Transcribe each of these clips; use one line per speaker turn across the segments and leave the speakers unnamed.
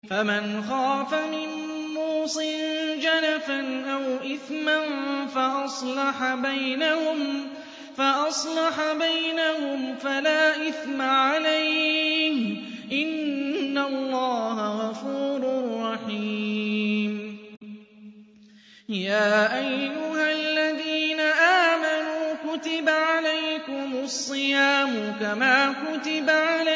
فَمَنْ خَافَ مِن مُّوصٍ جَنَفًا أَوْ إِثْمًا فَأَصْلَحَ بَيْنَهُمْ فَلَا إِثْمَ عَلَيْهِ ۚ إِنَّ اللَّهَ غَفُورٌ رَّحِيمٌ. يَا أَيُّهَا الَّذِينَ آمَنُوا كُتِبَ عَلَيْكُمُ الصِّيَامُ كَمَا كُتِبَ عَلَى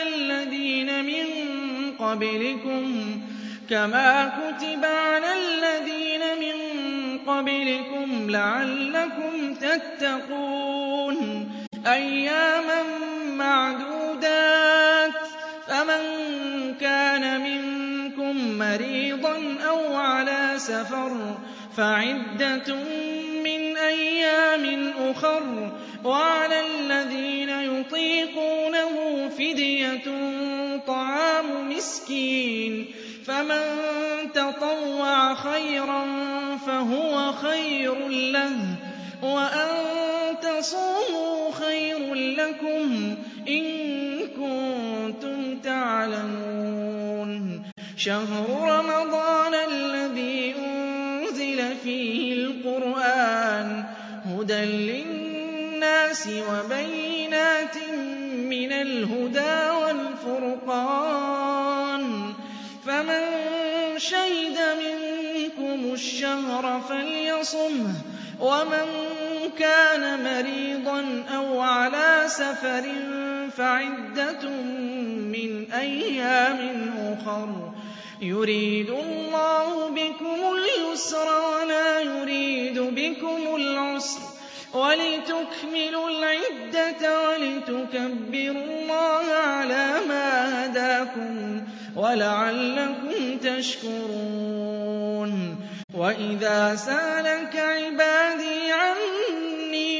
الَّذِينَ مِن قَبْلِكُمْ لَعَلَّكُمْ تَتَّقُونَ. أَيَّامًا مَّعْدُودَاتٍ ۚ فَمَن كَانَ مِنكُم مَّرِيضًا أَوْ عَلَىٰ سَفَرٍ فَعِدَّةٌ مِّنْ أَيَّامٍ أُخَرَ ۚ وَعَلَى الَّذِينَ يُطِيقُونَهُ فِدْيَةٌ طَعَامُ مِسْكِينٍ ۖ فَمَن تَطَوَّعَ خَيْرًا فَهُوَ خَيْرٌ لَّهُ ۚ وَأَن تَصُومُوا خَيْرٌ لَّكُمْ إِن كُنتُمْ تَعْلَمُونَ. شَهْرُ رَمَضَانَ الَّذِي أُنزِلَ فِيهِ الْقُرْآنُ هُدًى لِّلنَّاسِ وَبَيِّنَاتٍ مِّنَ الْهُدَىٰ وَالْفُرْقَانِ ۚ فَمَن شَهِدَ مِنكُمُ الشَّهْرَ فَلْيَصُمْهُ ۖ وَمَن كَانَ مَرِيضًا أَوْ عَلَىٰ سَفَرٍ فَعِدَّةٌ مِّنْ أَيَّامٍ أُخَرَ ۚ يُرِيدُ اللَّهُ بِكُمُ الْيُسْرَ وَلَا يُرِيدُ بِكُمُ الْعُسْرَ وَلِتُكْمِلُوا الْعِدَّةَ وَلِتُكَبِّرُوا اللَّهَ عَلَىٰ مَا هَدَاكُمْ وَلَعَلَّكُمْ تَشْكُرُونَ. وَإِذَا سَأَلَكَ عِبَادِي عَنِّي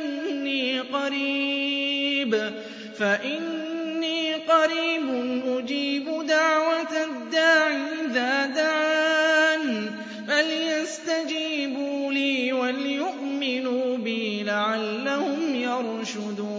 فَإِنِّي قَرِيبٌ أُجِيبُ دَعْوَةَ الدَّاعِ إِذَا دَعَانِ ۖ فَلْيَسْتَجِيبُوا لِي وَلْيُؤْمِنُوا بِي لَعَلَّهُمْ يَرْشُدُونَ.